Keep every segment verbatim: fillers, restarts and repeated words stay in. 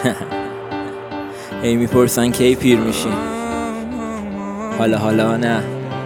ای میپرسن کی پیر میشی، حالا حالا نه.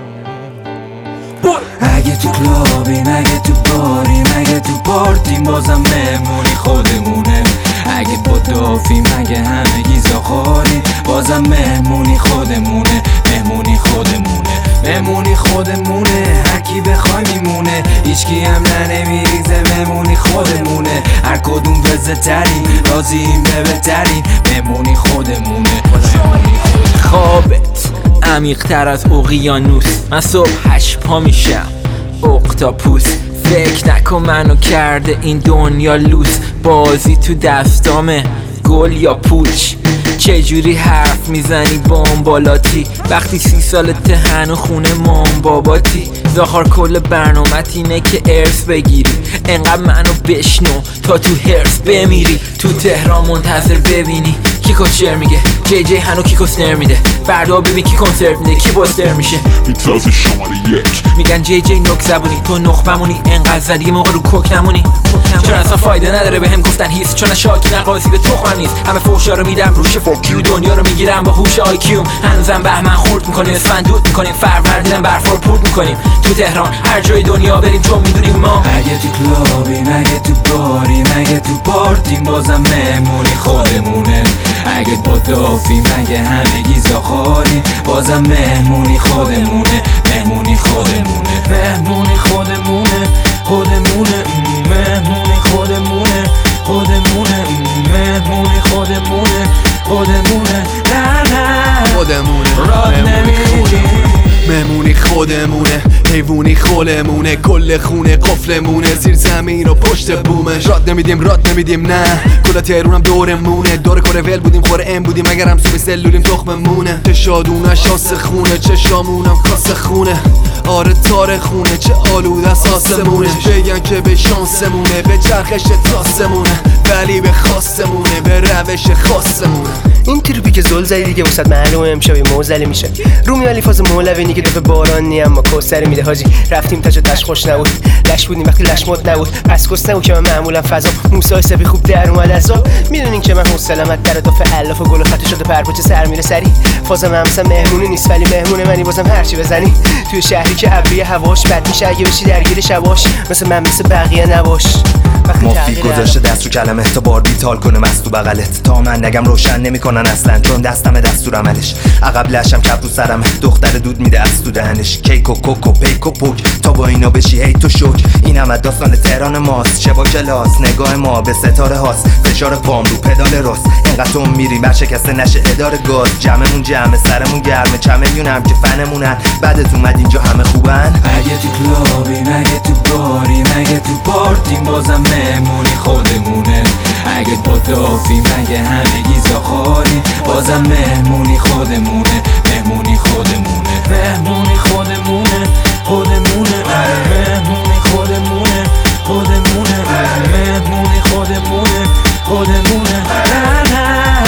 اگه تو کلابیم، اگه تو باریم، اگه تو پارتیم، بازم مهمونی خودمونه. اگه با دافیم، اگه همگی زاخاریم، بازم مهمونی خودمونه. مهمونی خودمونه، مهمونی خودمونه. هر کی بخوای میمونه، هیچکی هم نمیریزه. مهمونی خودمونه. هر کدوم بزه ترین، راضییم به بهترین. مهمونی خودمونه، مهمونی خودمونه. خوابت عمیق تر از اقیانوس، من صبح هشت پا میشم اقتاپوس. فکر نکن منو کرده این دنیا لوس، بازی تو دستامه گل یا پوچ. چجوری حرف میزنی بامبالاتی وقتی سی سالته هنو خونه مام باباتی؟ زاخار کل برنامت اینه که ارث بگیری، انقدر منو بشنو تا تو هرس بمیری. تو تهران منتظر ببینی کی کشر میگه، جی جی هنو کی کسنر میده. فردا ببین کی کنسرت میده، کی بوستر میشه. میتراز شماره یک میگن جی جی نک زبونی، تو نخبمونی انقدر زدی موقع رو کوک نمونی. چون اصلا فایده نداره به هم گفتن هیست، چون شاکی نقاسی به تخمم نیست. همه فوشا رو میدم روش فوکیو، دنیا رو میگیرم با هوش آی کیوم. هنوزم بهمن خورد میکنیم، اسفندود میکنیم، فروردینم برفار پورد میکنیم. تو تهران هر جای دنیا بریم چون میدونیم ما اگه تو کلابیم، اگه تو باریم، اگه تو پارتیم، بازم مهمونی خودمونه. اگه با دافیم، اگه همگی زاخاریم، بازم مهمونی خودمونه. مهمونی خودمونه، مهمونی خودمونه. خودمونه، مهمونی خودمونه. خودمونه، مهمونی خودمونه. خودمونه، نه نه خودمونه. راد نمیدیم، مهمونی خودمونه. حیوونی خولمونه. کل خونه قفلمونه. زیر زمین و پشت بومش. راد نمیدیم، راد نمیدیم، نه. کلا تهرونم دورمونه. دور کره ول بودیم، خوره ام بودیم. اگر هم صبح سلولیم تخممونه. چه شادونه شاس خونه، چه شامونم کاس خونه. آره تار خونه، چه آلود از آسمونه. بگن که به شانسمونه، به چرخش تاسمونه، ولی به خواستمونه، به روش خاصمونه. این تریپی که زل زدی دیگه وسط معلومه امشب موزلی میشه. رومی علی فاز مولوینی که دفعه بارانی اما کوسری میده حاجی. رفتیم تاج تاش خوش نبود، لش بودیم وقتی لش مد نبود. پس کس نبود که من معمولا فضا موسی سپی خوب در اومد ازا. میدونین که من حوصله‌مت در دفعه الاف و گل و خط شده پرپوچ سر میره سری. فازم هم مثلا مهمونی نیست ولی مهمون منی، بازم هرچی بزنی. توی شهری که ابری هواش بد میشه اگه بشی درگیر شواش. مثل من مثل بقیه نباش. مافی گذاشته دست رو کلمه تا بار بیتال کنه مست تو بغلت. تا من نگم روشن نمیکنن اصلا، چون دستم دستور عملش. عقب لشم کپ رو سرمه، دختر دود میده از تو دهنش. کیک و کوک و پیک و پوک، تا با اینا بشی هی تو شوک. این همه داستان تهران ماست، چه با کلاس. نگاه ما به ستاره هاست، فشار پام رو پدال راست. اینقدر تو میریم برشکسته نشه اداره گاز. جمعمون جمعه، سرمون گرمه، چملیون هم که فنمونن. بعدت اومد اینجا همه خوبن. اگه تو کلابیم، اگه تو باریم، اگه تو پارتیم، بازم مهمونی خودمونه. اگه با دافیم، اگه همگی زاخاریم، بازم مهمونی خودمونه. مهمونی خودمونه، مهمونی خودمونه. خودمونه، مهمونی خودمونه. خودمونه، مهمونی خودمونه. خودمونه، نه نه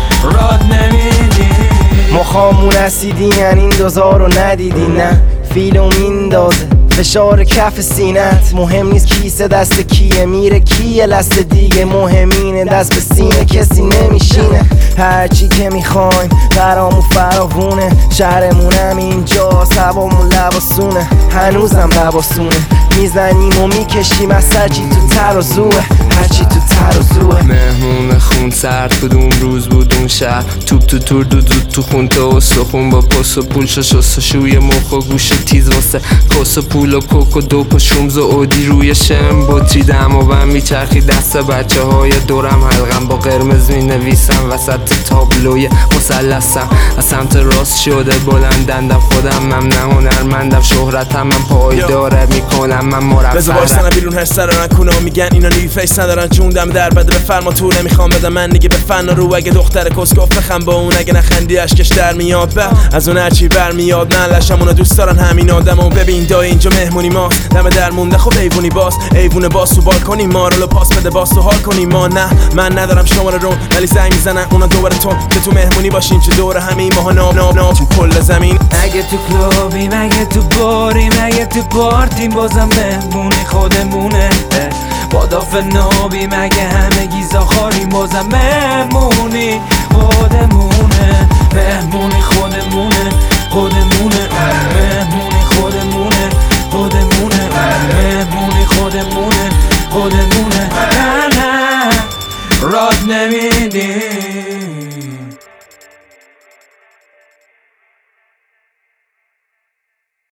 راد نمیدیم. مخامون اسیدین این دوزار رو ندیدی، نه فیلم میندازه فشار کف سینت. مهم نیست کیسه دست کیه، میره کیه لست دیگه. مهمینه دست به سینه کسی نمیشینه. هرچی که میخوایم برامون فراوونه. شهرمونم اینجاست، هوامون لباسونه. هنوزم لباسونه، میزنیم و میکشیم از هرچی تو ترازوه. هرچی تو ترازوه. مهمون خون سرد کدوم روز بود اون شهر. توپ تو تور دو دو تو خون تو استخون. با پس و پول شست و شوی مخ و گوش تیز واسه کس و پول و کوک و دوپ و شومز و اودی. روی شم بطری دم و بم میچرخی دست بچه های دورم. حلقم با قرمز می نویسم وسط تابلوی مثلثم. از سمت راست شده بلندندم، خودم من نه هنرمندم. شهرتم من پایداره میکنم من مرفرم. بذار باشتنم بیرون هر سر دارن کنو میگن اینا نیو فیس ندارن. جوندم در بده به فرما تو نمیخوام بدم من دیگه به فن رو. اگه دختر کسکوف بخم با اون، اگه نخندی اشکش در میاد به از اون هرچی برمیاد. من لشم اونو دوست دارن همین آدمو. ببین دای اینجا مهمونی ماست، دم در مونده خب ایوونی باس. ایوون باس تو بالکنی ما رو پاس بده باس تو حال کنی ما. نه من ندارم شماره رو ولی زنگ میزنن اونا دوباره تو که تو مهمونی باشین. چه دور همین ماها نام نام نام تو کل زمین. اگه تو کلابیم، اگه تو باریم، اگه تو پارتیم، بازم مهمونی خودمونه. باداف نابی مگه همه گیزا خاریم بازم مهمونی خودمونه مهمونی خودمونه خودمونه مهمونی خودمونه خودمونه مهمونی خودمونه خودمونه نه نه راد نمیدیم